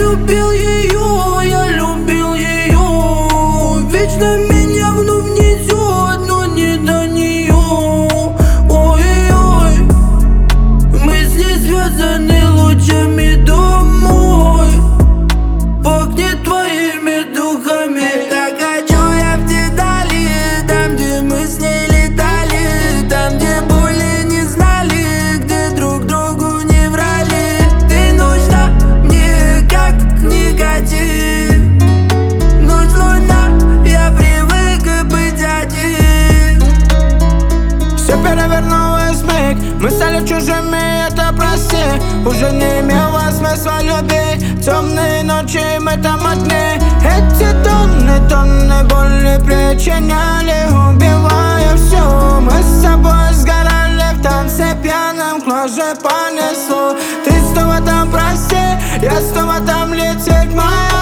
любил ее, я любил ее. Вечно меня вновь несет, но не до нее. Ой-ой, мы с ней связаны лучами домой. Пахнет твоими духами. Так хочу я в те дали, там, где мы с ней летали, там, где боли не знали, где друг другу не врали. Ты нужна мне как никотин. Ночь луна, я привык быть один. Все перевернулось вмиг, мы стали чужими, это прости. Уже не имело смысла любить. Темные ночи мы там одни. Эти тонны боли причиняли, убивая все. Мы с собой сгорали в танце пьяном, кровь же понесло. Ты снова там, прости, я снова там, лететь моя